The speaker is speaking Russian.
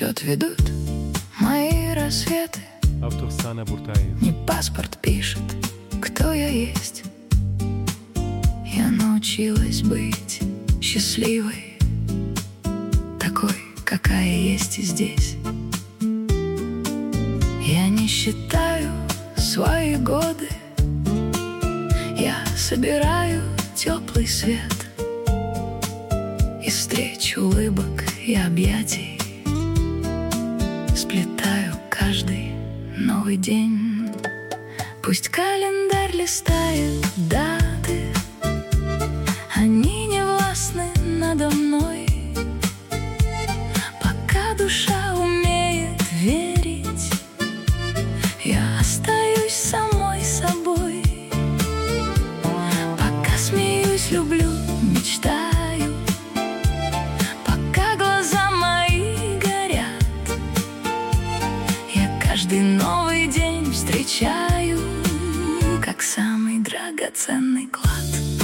Отчет ведут мои рассветы. Автор Сана Буртаев. Не паспорт пишет, кто я есть. Я научилась быть счастливой, такой, какая есть и здесь. Я не считаю свои годы, я собираю теплый свет из встреч, улыбок и объятий. Сплетаю каждый новый день. Пусть календарь листает даты, они не властны надо мной. Пока душа умеет верить, я остаюсь самой собой. Пока смеюсь, люблю, мечтаю, пока глаза мои горят, я каждый новый день встречаю как самый драгоценный клад.